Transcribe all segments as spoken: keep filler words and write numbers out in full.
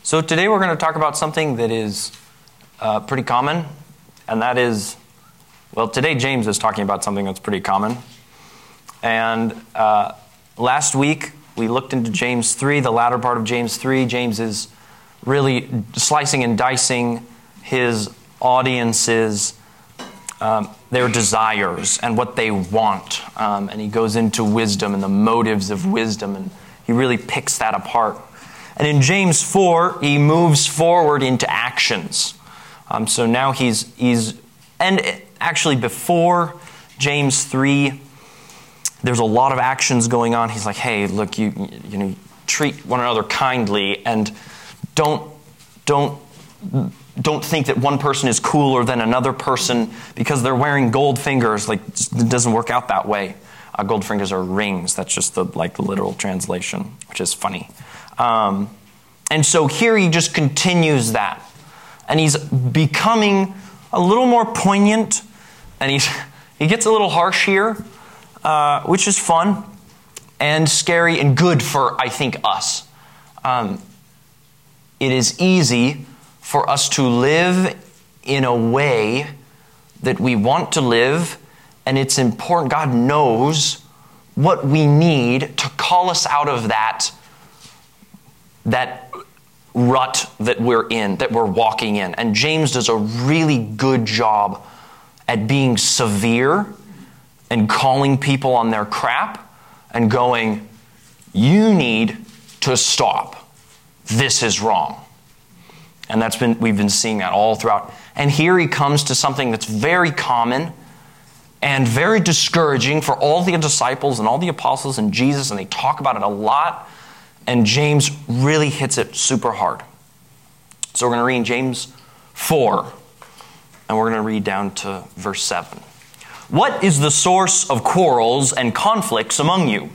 So today we're going to talk about something that is uh, pretty common, and that is, well, today James is talking about something that's pretty common. And uh, last week we looked into James three, the latter part of James three. James is really slicing and dicing his audience's um, their desires and what they want. Um, and he goes into wisdom and the motives of wisdom, and he really picks that apart. And in James four, he moves forward into actions. Um, so now he's, he's, and actually before James three, there's a lot of actions going on. He's like, hey, look, you, you know, treat one another kindly, and don't, don't, don't think that one person is cooler than another person because they're wearing gold fingers. Like, it doesn't work out that way. Uh, gold fingers are rings. That's just the like literal translation, which is funny. Um, and so here he just continues that. And he's becoming a little more poignant, and he's, he gets a little harsh here, uh, which is fun and scary and good for, I think, us. Um, it is easy for us to live in a way that we want to live, and it's important. God knows what we need to call us out of that, that rut that we're in, that we're walking in. And James does a really good job at being severe and calling people on their crap and going, you need to stop. This is wrong. And that's been we've been seeing that all throughout. And here he comes to something that's very common and very discouraging for all the disciples and all the apostles and Jesus, and they talk about it a lot. And James really hits it super hard. So we're going to read James four, and we're going to read down to verse seven. What is the source of quarrels and conflicts among you?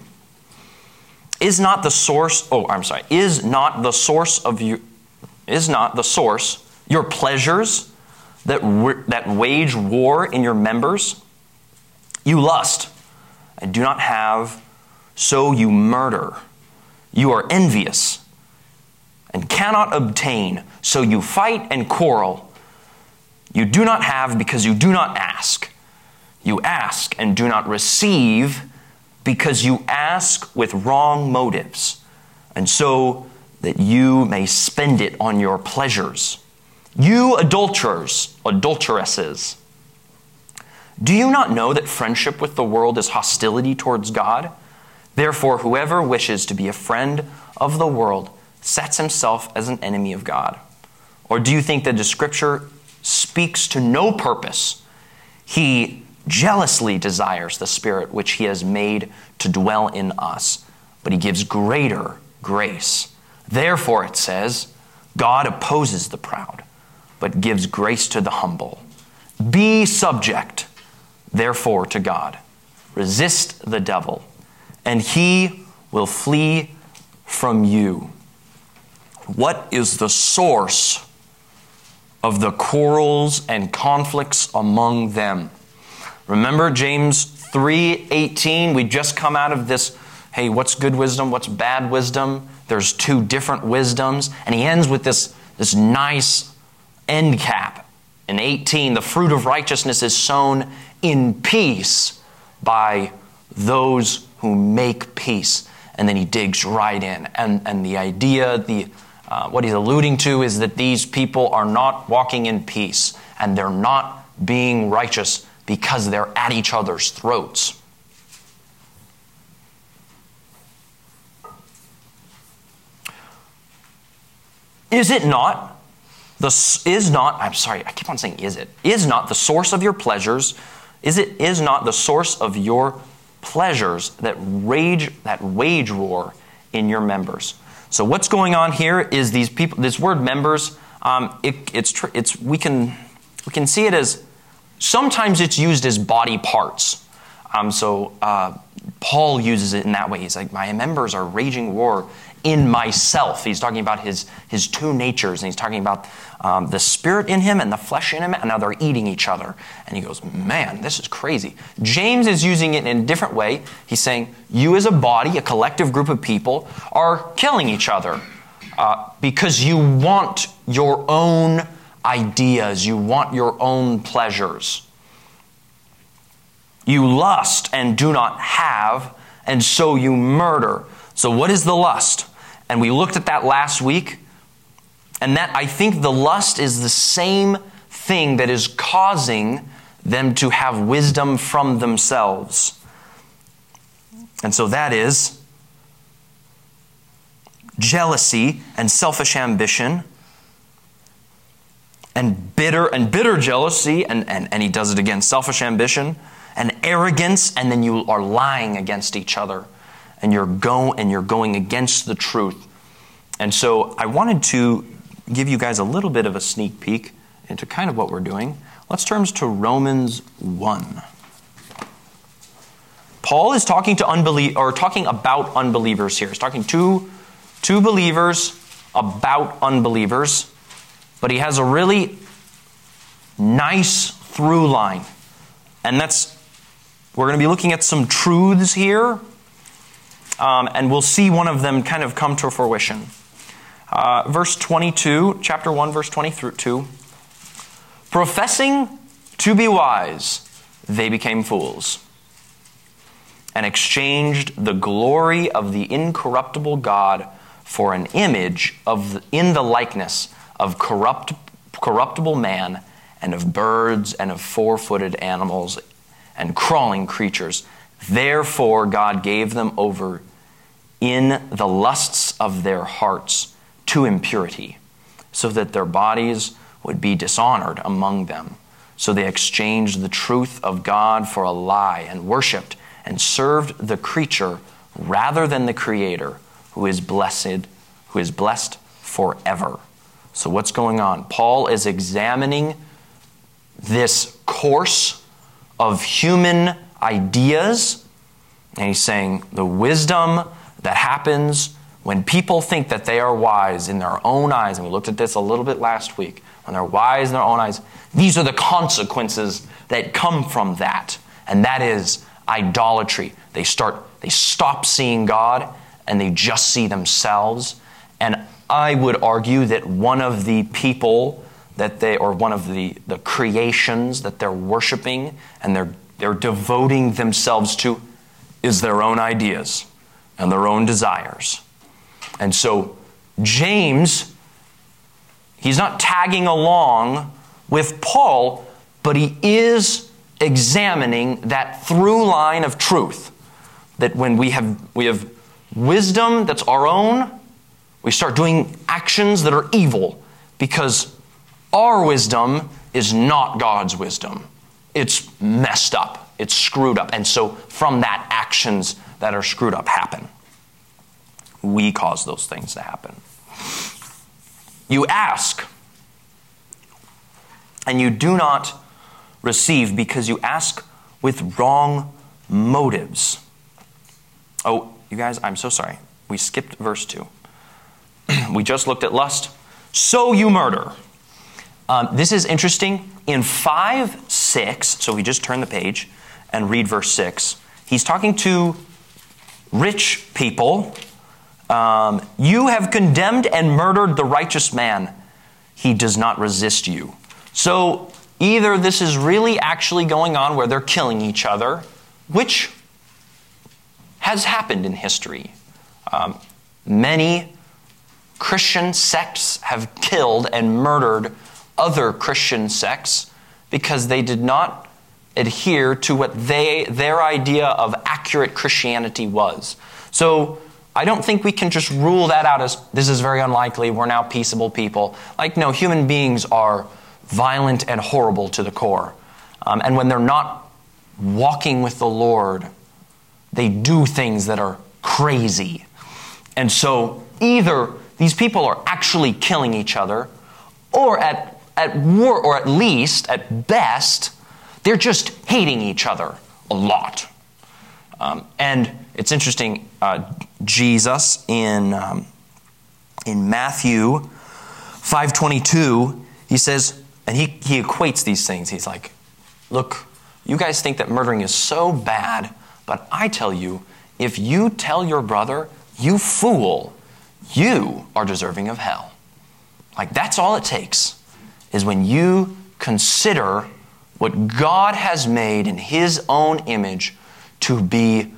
Is not the source, oh, I'm sorry, is not the source of you, is not the source your pleasures that, that wage war in your members? You lust and do not have, so you murder. You are envious and cannot obtain, so you fight and quarrel. You do not have because you do not ask. You ask and do not receive because you ask with wrong motives, and so that you may spend it on your pleasures. You adulterers, adulteresses, do you not know that friendship with the world is hostility towards God? Therefore, whoever wishes to be a friend of the world sets himself as an enemy of God. Or do you think that the Scripture speaks to no purpose? He jealously desires the Spirit which He has made to dwell in us, but He gives greater grace. Therefore, it says, God opposes the proud, but gives grace to the humble. Be subject, therefore, to God. Resist the devil, and he will flee from you. What is the source of the quarrels and conflicts among them? Remember James three eighteen? We just come out of this, hey, what's good wisdom? What's bad wisdom? There's two different wisdoms. And he ends with this, this nice end cap. In eighteen, the fruit of righteousness is sown in peace by those who make peace. And then he digs right in. And, and the idea, the uh, what he's alluding to is that these people are not walking in peace, and they're not being righteous because they're at each other's throats. Is it not the is not I'm sorry, I keep on saying is it. Is not the source of your pleasures, is it is not the source of your pleasures that rage that wage war in your members? So what's going on here is these people, this word members, um, it, it's tr- it's we can we can see it as sometimes it's used as body parts. Um, so uh, Paul uses it in that way. He's like, my members are raging war in myself. He's talking about his, his two natures, and he's talking about um, the spirit in him and the flesh in him, and now they're eating each other. And he goes, man, this is crazy. James is using it in a different way. He's saying, you as a body, a collective group of people, are killing each other. uh, because you want your own ideas, you want your own pleasures. You lust and do not have, and so you murder. So what is the lust? And we looked at that last week, and that I think the lust is the same thing that is causing them to have wisdom from themselves. And so that is jealousy and selfish ambition and bitter and bitter jealousy, and, and, and he does it again, selfish ambition and arrogance, and then you are lying against each other and you're go and you're going against the truth. And so I wanted to give you guys a little bit of a sneak peek into kind of what we're doing. Let's turn to Romans one. Paul is talking to unbelie- or talking about unbelievers here. He's talking to two believers about unbelievers, but he has a really nice through line. And that's, we're going to be looking at some truths here, um, and we'll see one of them kind of come to fruition. Uh, verse twenty-two, chapter one, verse twenty-two. Professing to be wise, they became fools, and exchanged the glory of the incorruptible God for an image of the, in the likeness of corrupt, corruptible man, and of birds, and of four-footed animals, and crawling creatures. Therefore God gave them over in the lusts of their hearts to impurity, so that their bodies would be dishonored among them. So they exchanged the truth of God for a lie, and worshipped and served the creature rather than the Creator, who is blessed, who is blessed forever. So what's going on? Paul is examining this course of human ideas, and he's saying the wisdom that happens when people think that they are wise in their own eyes, and we looked at this a little bit last week, when they're wise in their own eyes, these are the consequences that come from that, and that is idolatry. They start, they stop seeing God, and they just see themselves. And I would argue that one of the people that they, or one of the, the creations that they're worshiping and they're they're devoting themselves to is their own ideas and their own desires. And so James, he's not tagging along with Paul, but he is examining that through line of truth. That when we have we have wisdom that's our own, we start doing actions that are evil because our wisdom is not God's wisdom. It's messed up. It's screwed up. And so from that, actions that are screwed up happen. We cause those things to happen. You ask, and you do not receive because you ask with wrong motives. Oh, you guys, I'm so sorry. We skipped verse two. We just looked at lust. So you murder. Um, this is interesting. In five six, so we just turn the page and read verse six. He's talking to rich people. Um, you have condemned and murdered the righteous man. He does not resist you. So either this is really actually going on where they're killing each other, which has happened in history. Um, many Christian sects have killed and murdered other Christian sects because they did not adhere to what they their idea of accurate Christianity was. So I don't think we can just rule that out as this is very unlikely, we're now peaceable people. Like, no, human beings are violent and horrible to the core. Um, and when they're not walking with the Lord, they do things that are crazy. And so either these people are actually killing each other, or at at war, or at least, at best, they're just hating each other a lot. Um, and it's interesting, uh, Jesus in um, in Matthew five twenty-two, he says, and he, he equates these things. He's like, look, you guys think that murdering is so bad, but I tell you, if you tell your brother, you fool, you are deserving of hell. Like, that's all it takes, is when you consider what God has made in his own image to be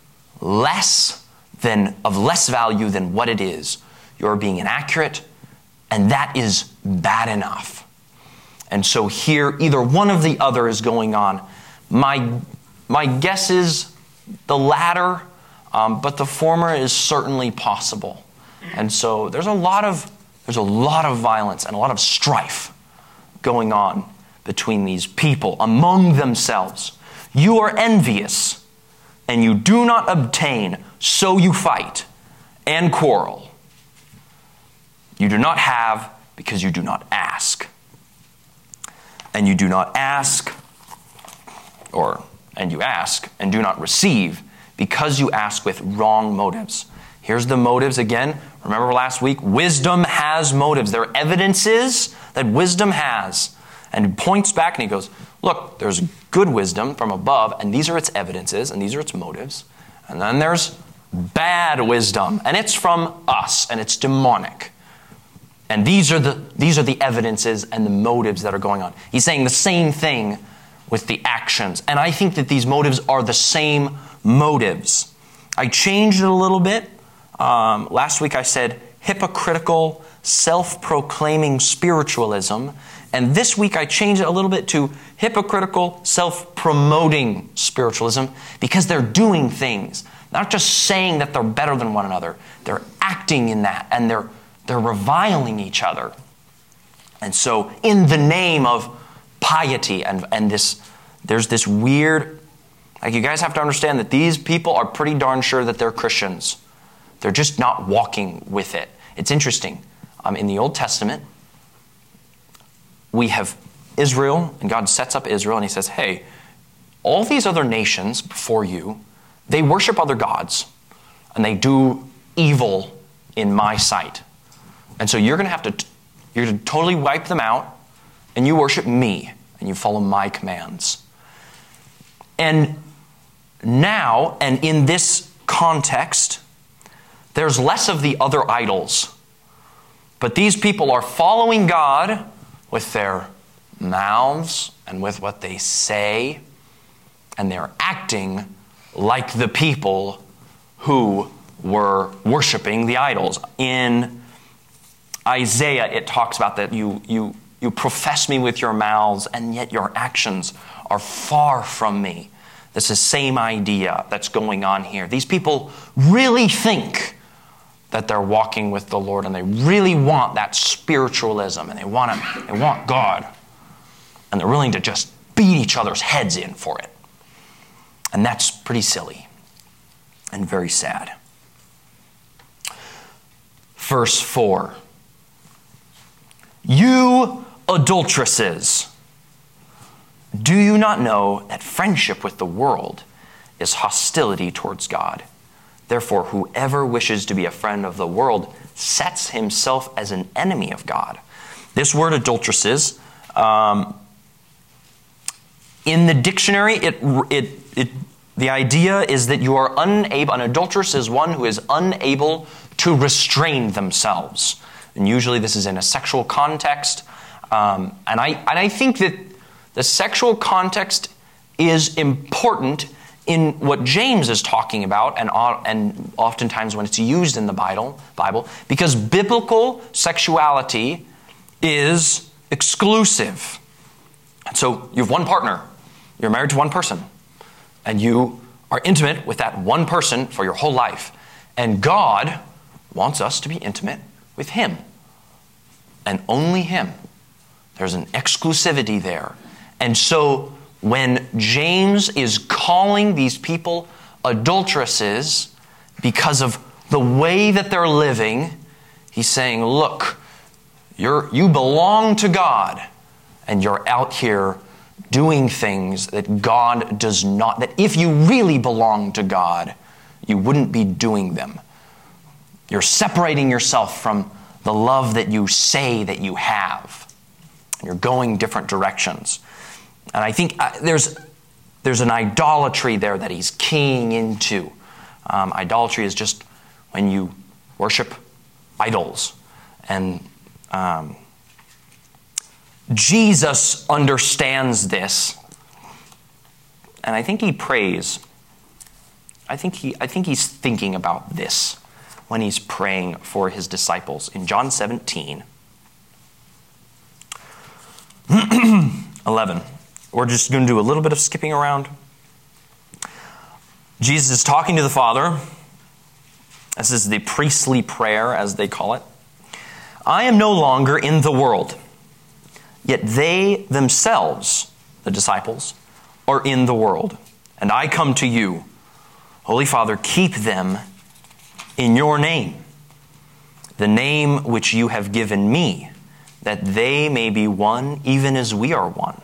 less than, of less value than what it is. You're being inaccurate, and that is bad enough. And so here, either one of the other is going on. My, my guess is the latter, um, but the former is certainly possible. And so there's a lot of there's a lot of violence and a lot of strife going on between these people among themselves. You are envious, and you do not obtain, so you fight and quarrel. You do not have because you do not ask. And you do not ask, or and you ask and do not receive because you ask with wrong motives. Here's the motives again. Remember last week, wisdom has motives. There are evidences that wisdom has. And he points back and he goes, look, there's good wisdom from above, and these are its evidences, and these are its motives. And then there's bad wisdom, and it's from us, and it's demonic. And these are the these are the evidences and the motives that are going on. He's saying the same thing with the actions. And I think that these motives are the same motives. I changed it a little bit. Um, last week I said hypocritical, self-proclaiming spiritualism. And this week I changed it a little bit to hypocritical, self-promoting spiritualism, because they're doing things. Not just saying that they're better than one another. They're acting in that, and they're they're reviling each other. And so in the name of piety and, and this, there's this weird, like you guys have to understand that these people are pretty darn sure that they're Christians. They're just not walking with it. It's interesting. Um, in the Old Testament, we have Israel, and God sets up Israel, and he says, hey, all these other nations before you, they worship other gods, and they do evil in my sight. And so you're going to have to, you're going to totally wipe them out, and you worship me, and you follow my commands. And now, and in this context, there's less of the other idols. But these people are following God with their mouths and with what they say, and they're acting like the people who were worshiping the idols. In Isaiah, it talks about that you, you, you profess me with your mouths, and yet your actions are far from me. This is the same idea that's going on here. These people really think that they're walking with the Lord, and they really want that spiritualism, and they want it, they want God, and they're willing to just beat each other's heads in for it. And that's pretty silly and very sad. Verse four. You adulteresses, do you not know that friendship with the world is hostility towards God? Therefore, whoever wishes to be a friend of the world sets himself as an enemy of God. This word adulteresses, um, in the dictionary, it, it, it, the idea is that you are unable, an adulteress is one who is unable to restrain themselves. And usually this is in a sexual context. Um, and, I, and I think that the sexual context is important in what James is talking about, and, and oftentimes when it's used in the Bible, Bible, because biblical sexuality is exclusive. And so you have one partner. You're married to one person. And you are intimate with that one person for your whole life. And God wants us to be intimate with Him. And only Him. There's an exclusivity there. And so when James is calling these people adulteresses because of the way that they're living, he's saying, look, you're, you belong to God, and you're out here doing things that God does not, that if you really belong to God, you wouldn't be doing them. You're separating yourself from the love that you say that you have. You're going different directions. And I think there's there's an idolatry there that he's keying into. Um, idolatry is just when you worship idols. And um, Jesus understands this. And I think he prays. I think he, I think he's thinking about this when he's praying for his disciples. In John seventeen, eleven, we're just going to do a little bit of skipping around. Jesus is talking to the Father. This is the priestly prayer, as they call it. I am no longer in the world, yet they themselves, the disciples, are in the world. And I come to you. Holy Father, keep them in your name, the name which you have given me, that they may be one, even as we are one.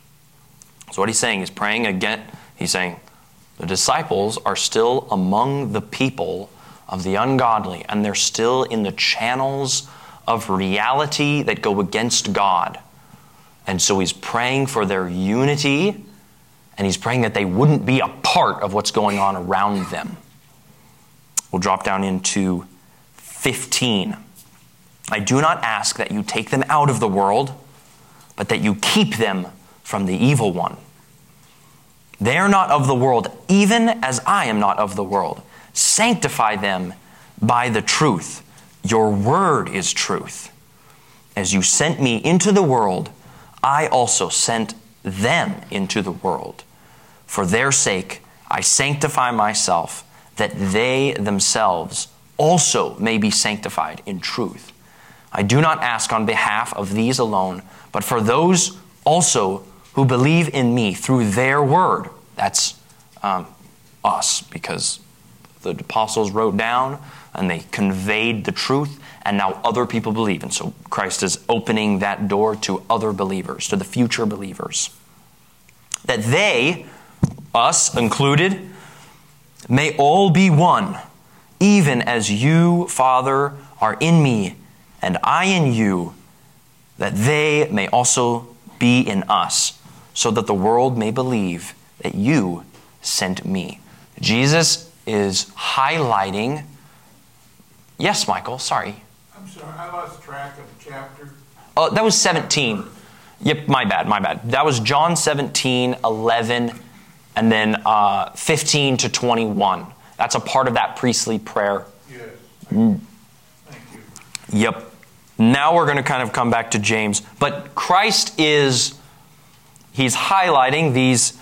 So what he's saying, he's praying again. He's saying, the disciples are still among the people of the ungodly, and they're still in the channels of reality that go against God. And so he's praying for their unity, and he's praying that they wouldn't be a part of what's going on around them. We'll drop down into fifteen. I do not ask that you take them out of the world, but that you keep them from the evil one. They are not of the world, even as I am not of the world. Sanctify them by the truth. Your word is truth. As you sent me into the world, I also sent them into the world. For their sake, I sanctify myself, that they themselves also may be sanctified in truth. I do not ask on behalf of these alone, but for those also who believe in me through their word. That's um, us, because the apostles wrote down and they conveyed the truth, and now other people believe. And so Christ is opening that door to other believers, to the future believers. That they, us included, may all be one, even as you, Father, are in me, and I in you, that they may also be in us, so that the world may believe that you sent me. Jesus is highlighting... Yes, Michael, sorry. I'm sorry, I lost track of the chapter. Oh, that was seventeen. Yep, my bad, my bad. That was John seventeen, eleven, and then uh, fifteen to twenty-one. That's a part of that priestly prayer. Yes. Thank you. Yep. Now we're going to kind of come back to James. But Christ is, he's highlighting these,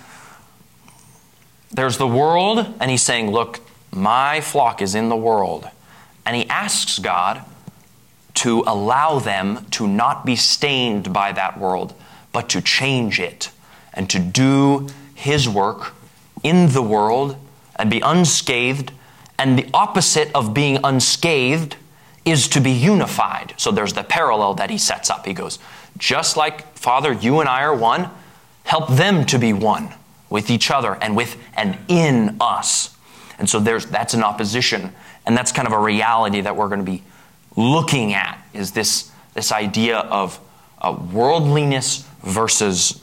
there's the world, and he's saying, look, my flock is in the world. And he asks God to allow them to not be stained by that world, but to change it and to do his work in the world and be unscathed. And the opposite of being unscathed is to be unified. So there's the parallel that he sets up. He goes, just like, Father, you and I are one, help them to be one with each other and with and in us. And so there's that's an opposition. And that's kind of a reality that we're going to be looking at, is this, this idea of uh, worldliness versus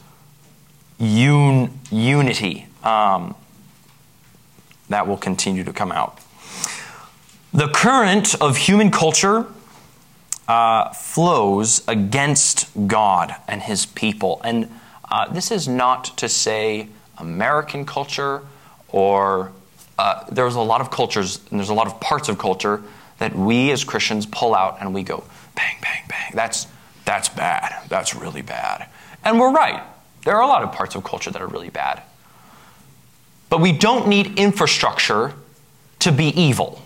un, unity. Um, that will continue to come out. The current of human culture uh, flows against God and his people. And uh, this is not to say American culture or... Uh, there's a lot of cultures, and there's a lot of parts of culture that we as Christians pull out and we go, bang, bang, bang. That's, that's bad. That's really bad. And we're right. There are a lot of parts of culture that are really bad. But we don't need infrastructure to be evil.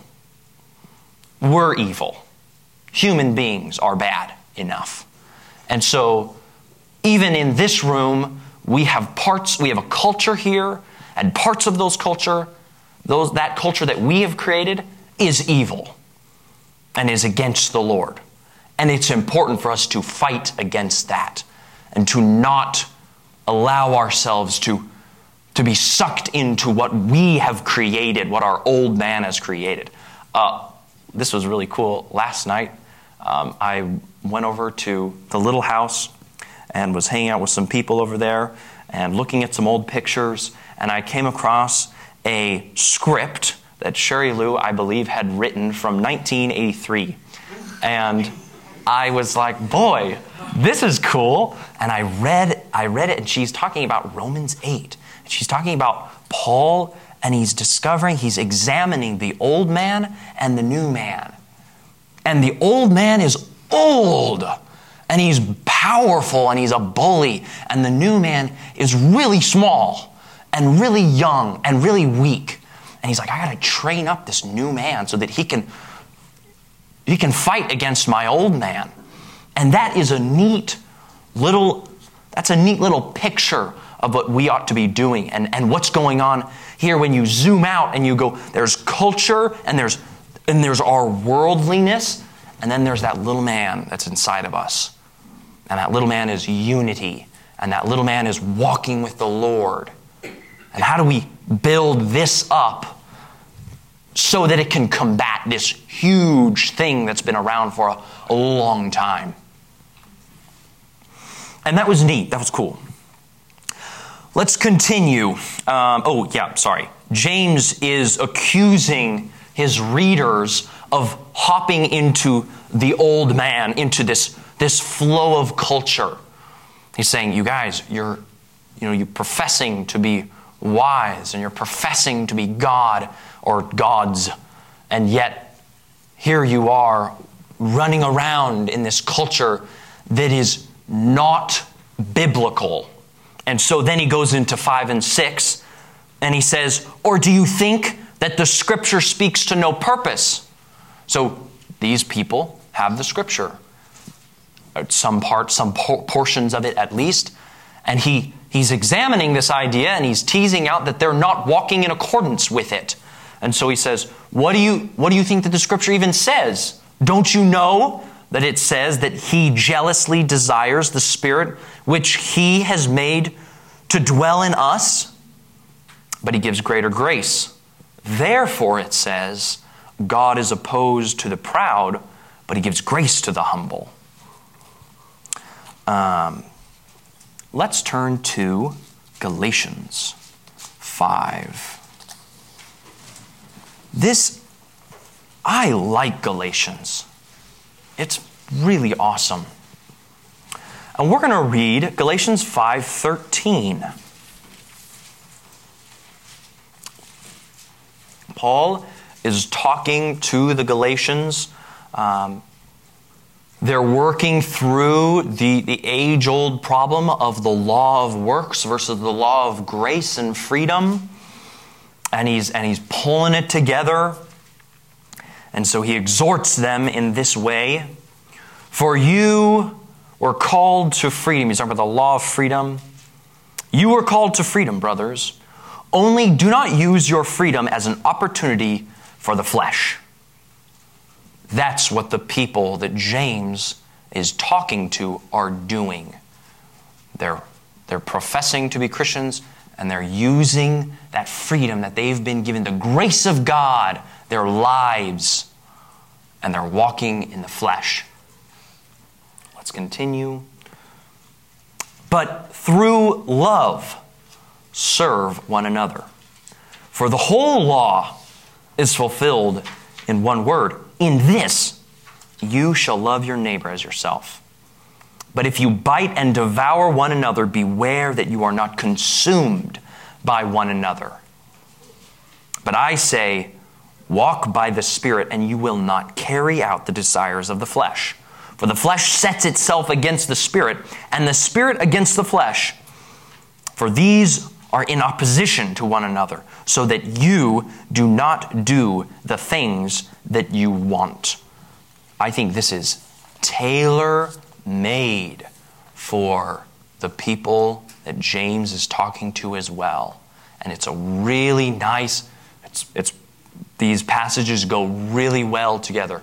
We're evil. Human beings are bad enough. And so, even in this room, we have parts, we have a culture here, and parts of those culture Those, that culture that we have created is evil and is against the Lord. And it's important for us to fight against that and to not allow ourselves to, to be sucked into what we have created, what our old man has created. Uh, this was really cool. Last night, um, I went over to the little house and was hanging out with some people over there and looking at some old pictures, and I came across a script that Sherry Lou, I believe, had written from nineteen eighty-three. And I was like, boy, this is cool. And I read, I read it, and she's talking about Romans eight. And she's talking about Paul, and he's discovering, he's examining the old man and the new man. And the old man is old, and he's powerful, and he's a bully. And the new man is really small and really young and really weak. And he's like, I got to train up this new man so that he can, he can fight against my old man. And that is a neat little, that's a neat little picture of what we ought to be doing and, and what's going on here when you zoom out and you go, there's culture and there's, and there's our worldliness, and then there's that little man that's inside of us. And that little man is unity. And that little man is walking with the Lord. And how do we build this up so that it can combat this huge thing that's been around for a, a long time? And that was neat. That was cool. Let's continue. Um, oh, yeah, sorry. James is accusing his readers of hopping into the old man, into this, this flow of culture. He's saying, you guys, you're, you know, you're professing to be wise, and you're professing to be God or gods, and yet here you are running around in this culture that is not biblical. And so then he goes into five and six, and he says, or do you think that the Scripture speaks to no purpose? So these people have the Scripture, some parts, some portions of it at least, and he he's examining this idea, and he's teasing out that they're not walking in accordance with it. And so he says, what do you what do you think that the Scripture even says? Don't you know that it says that he jealously desires the Spirit which he has made to dwell in us? But he gives greater grace. Therefore, it says, God is opposed to the proud, but he gives grace to the humble. Um, let's turn to Galatians five. This, I like Galatians. It's really awesome. And we're going to read Galatians five thirteen. Paul is talking to the Galatians. Um, they're working through the, the age-old problem of the law of works versus the law of grace and freedom. And he's, and he's pulling it together. And so he exhorts them in this way. For you were called to freedom. He's talking about the law of freedom. You were called to freedom, brothers. Only do not use your freedom as an opportunity for the flesh. That's what the people that James is talking to are doing. They're, they're professing to be Christians, and they're using that freedom that they've been given, the grace of God, their lives, and they're walking in the flesh. Let's continue. But through love, serve one another. For the whole law is fulfilled in one word. In this, you shall love your neighbor as yourself. But if you bite and devour one another, beware that you are not consumed by one another. But I say, walk by the Spirit, and you will not carry out the desires of the flesh. For the flesh sets itself against the Spirit, and the Spirit against the flesh. For these are in opposition to one another, so that you do not do the things that you want. I think this is tailor-made for the people that James is talking to as well. And it's a really nice, it's, it's these passages go really well together.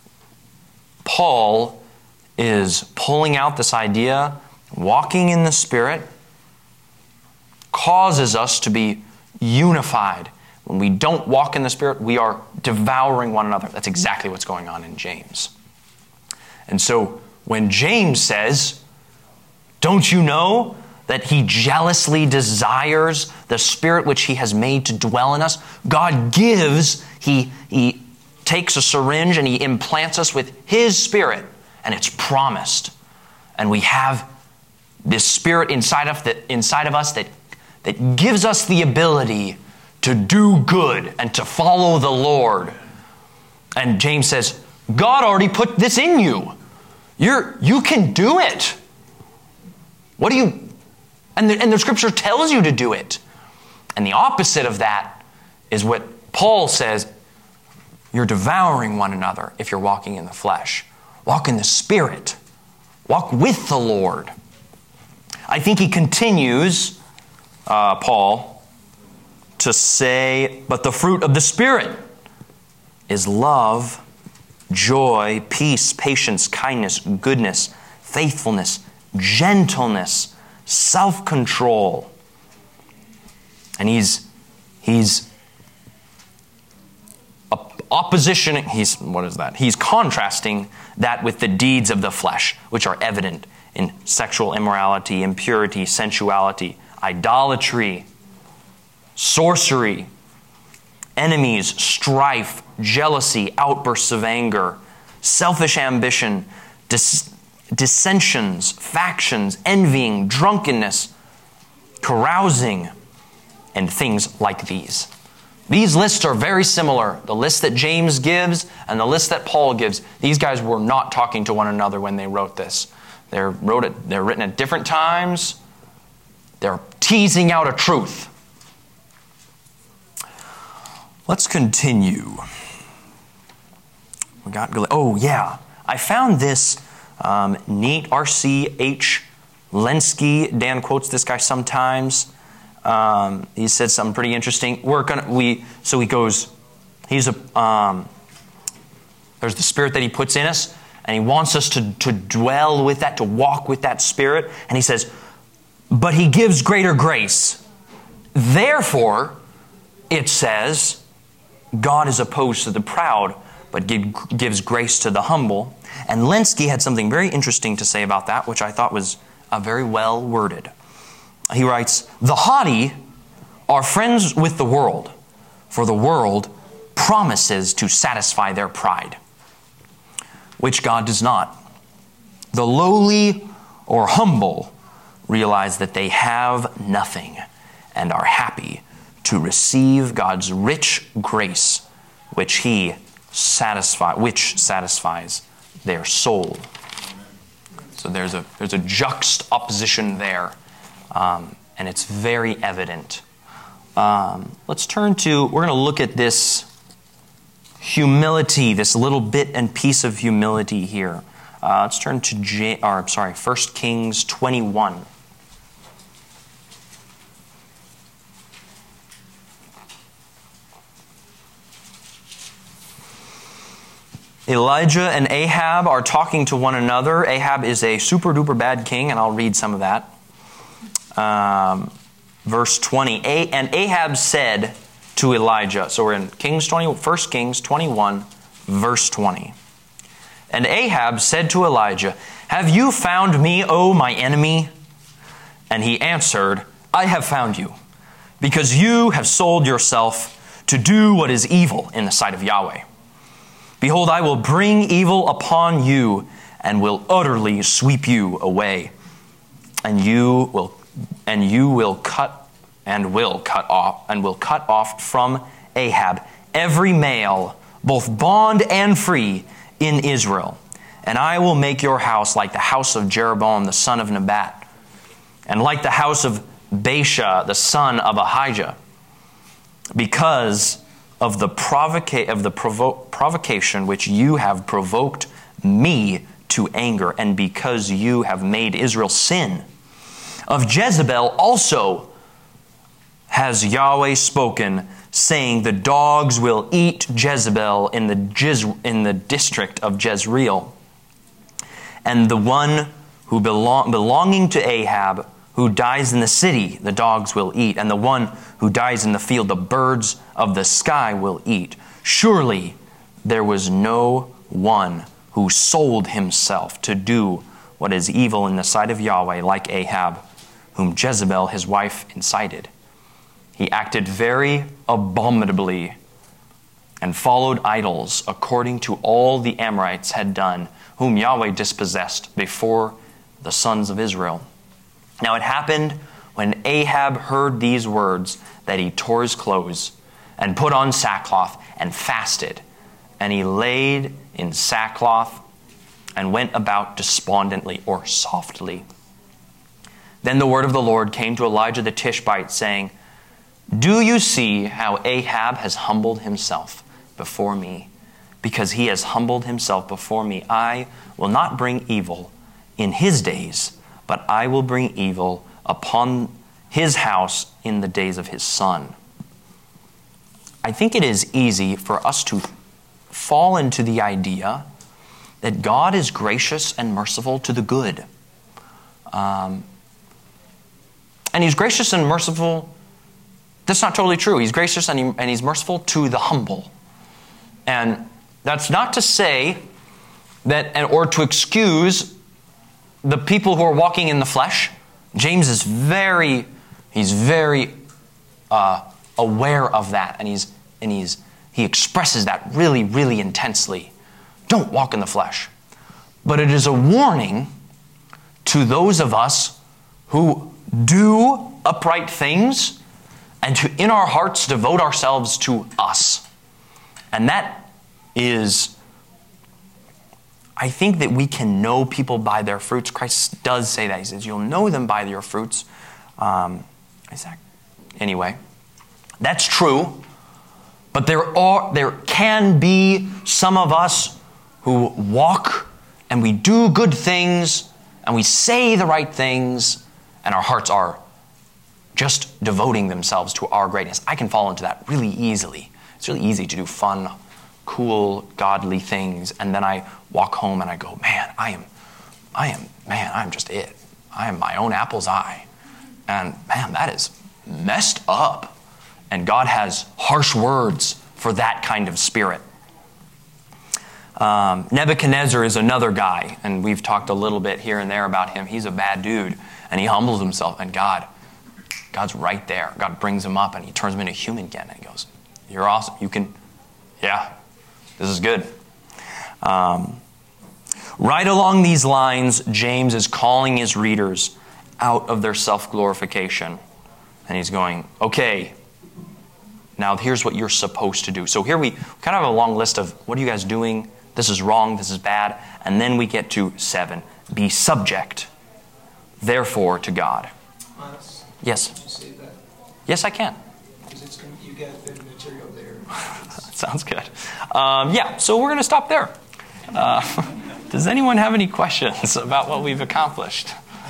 Paul is pulling out this idea, walking in the Spirit causes us to be unified. When we don't walk in the Spirit, we are devouring one another. That's exactly what's going on in James. And so when James says, don't you know that he jealously desires the Spirit which he has made to dwell in us? God gives, he, he takes a syringe and he implants us with his Spirit, and it's promised. And we have this Spirit inside of, that, inside of us that, that gives us the ability to do good and to follow the Lord. And James says, God already put this in you. You're, you can do it. What do you... And the, and the Scripture tells you to do it. And the opposite of that is what Paul says, you're devouring one another if you're walking in the flesh. Walk in the Spirit. Walk with the Lord. I think he continues, uh, Paul, to say, but the fruit of the Spirit is love, joy, peace, patience, kindness, goodness, faithfulness, gentleness, self-control. And he's he's opposition, he's what is that? He's contrasting that with the deeds of the flesh, which are evident in sexual immorality, impurity, sensuality, idolatry, sorcery, enemies, strife, jealousy, outbursts of anger, selfish ambition, dis- dissensions, factions, envying, drunkenness, carousing, and things like these. These lists are very similar. The list that James gives and the list that Paul gives, these guys were not talking to one another when they wrote this. They're, wrote it, they're written at different times. They're teasing out a truth. Let's continue. We got, oh yeah, I found this um, neat R C H Lenski. Dan quotes this guy sometimes. Um, he said something pretty interesting. We're gonna we so he goes. He's a um, there's the Spirit that he puts in us, and he wants us to to dwell with that, to walk with that Spirit. And he says, but he gives greater grace. Therefore, it says, God is opposed to the proud, but give, gives grace to the humble. And Lenski had something very interesting to say about that, which I thought was uh, very well worded. He writes, the haughty are friends with the world, for the world promises to satisfy their pride, which God does not. The lowly or humble realize that they have nothing and are happy to receive God's rich grace, which He satisfy, which satisfies their soul. So there's a there's a juxtaposition there. Um, and it's very evident. Um, let's turn to, we're going to look at this humility, this little bit and piece of humility here. Uh, let's turn to, J, or, sorry, First Kings twenty-one. Elijah and Ahab are talking to one another. Ahab is a super duper bad king, and I'll read some of that. Um, verse twenty, a- and Ahab said to Elijah, so we're in Kings twenty, First Kings twenty-one, verse twenty. And Ahab said to Elijah, have you found me, O my enemy? And he answered, I have found you, because you have sold yourself to do what is evil in the sight of Yahweh. Behold, I will bring evil upon you, and will utterly sweep you away, and you will And you will cut and will cut off and will cut off from Ahab every male, both bond and free, in Israel. And I will make your house like the house of Jeroboam the son of Nebat, and like the house of Baasha the son of Ahijah, because of the provoca- of the provo- provocation which you have provoked me to anger, and because you have made Israel sin. Of Jezebel also has Yahweh spoken, saying, the dogs will eat Jezebel in the, Jez- in the district of Jezreel. And the one who belong- belonging to Ahab, who dies in the city, the dogs will eat. And the one who dies in the field, the birds of the sky will eat. Surely there was no one who sold himself to do what is evil in the sight of Yahweh like Ahab, whom Jezebel, his wife, incited. He acted very abominably and followed idols according to all the Amorites had done, whom Yahweh dispossessed before the sons of Israel. Now it happened when Ahab heard these words that he tore his clothes and put on sackcloth and fasted. And he laid in sackcloth and went about despondently or softly. Then the word of the Lord came to Elijah the Tishbite, saying, Do you see how Ahab has humbled himself before me? Because he has humbled himself before me, I will not bring evil in his days, but I will bring evil upon his house in the days of his son. I think it is easy for us to fall into the idea that God is gracious and merciful to the good. Um, and he's gracious and merciful. That's not totally true. He's gracious and, he, and he's merciful to the humble. And that's not to say that, and, or to excuse the people who are walking in the flesh. James is very, he's very uh, aware of that, and he's and he's he expresses that really, really intensely. Don't walk in the flesh. But it is a warning to those of us who do upright things and to, in our hearts, devote ourselves to us. And that is, I think that we can know people by their fruits. Christ does say that. He says, you'll know them by your fruits. Um, Isaac. Anyway, that's true. But there are, there can be some of us who walk and we do good things and we say the right things and our hearts are just devoting themselves to our greatness. I can fall into that really easily. It's really easy to do fun, cool, godly things, and then I walk home and I go, man, I am, I am, man, I'm just it. I am my own apple's eye. And man, that is messed up. And God has harsh words for that kind of spirit. Um, Nebuchadnezzar is another guy, and we've talked a little bit here and there about him. He's a bad dude, and he humbles himself, and God, God's right there. God brings him up, and he turns him into a human again, and he goes, you're awesome. You can, yeah, this is good. Um, right along these lines, James is calling his readers out of their self-glorification. And he's going, okay, now here's what you're supposed to do. So here we kind of have a long list of what are you guys doing? This is wrong, this is bad. And then we get to seven. Be subject, therefore, to God. Honest. Yes. Did you say that? Yes, I can. Because it's gonna, you got good material there. That sounds good. Um, yeah, so we're going to stop there. Uh, does anyone have any questions about what we've accomplished?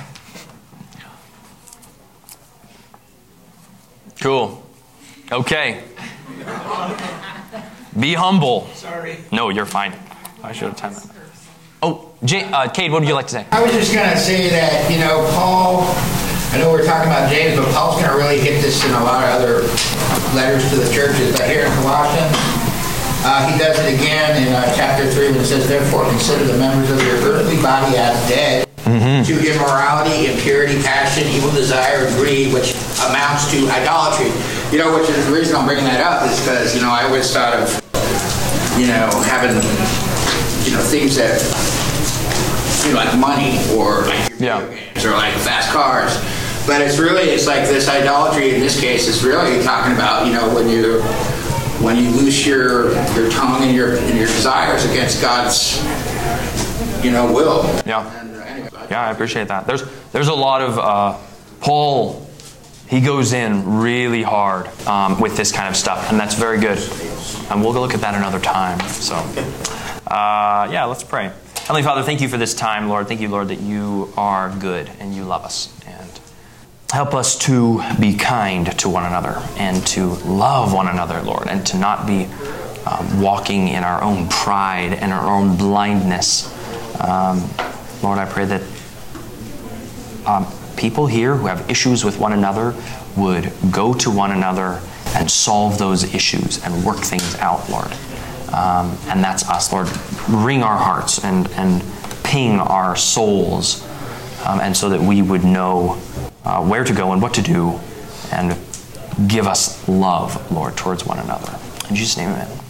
Cool. Okay. Be humble. Sorry. No, you're fine. I should have timed that. Oh, Jay, uh, Cade, what would you like to say? I was just going to say that, you know, Paul, I know we're talking about James, but Paul's going to really hit this in a lot of other letters to the churches. But here in Colossians, uh, he does it again in uh, chapter three when it says, therefore consider the members of your earthly body as dead mm-hmm. to immorality, impurity, passion, evil desire, and greed, which amounts to idolatry. You know, which is the reason I'm bringing that up is because, you know, I always thought of, you know, having, you know, things that, you know, like money or like yeah. video games or like fast cars. But it's really, it's like this idolatry in this case is really talking about, you know, when you when you loose your your tongue and your and your desires against God's, you know, will. Yeah. And, uh, anyway, Yeah, I appreciate that. There's there's a lot of uh, Paul. He goes in really hard um, with this kind of stuff, and that's very good. And we'll go look at that another time. So, uh, yeah, let's pray. Heavenly Father, thank you for this time, Lord. Thank you, Lord, that you are good and you love us. And help us to be kind to one another and to love one another, Lord, and to not be um, walking in our own pride and our own blindness. Um, Lord, I pray that um, people here who have issues with one another would go to one another and solve those issues and work things out, Lord. Um, and that's us, Lord. Wring our hearts and, and ping our souls, um, and so that we would know uh, where to go and what to do, and give us love, Lord, towards one another. In Jesus' name, amen.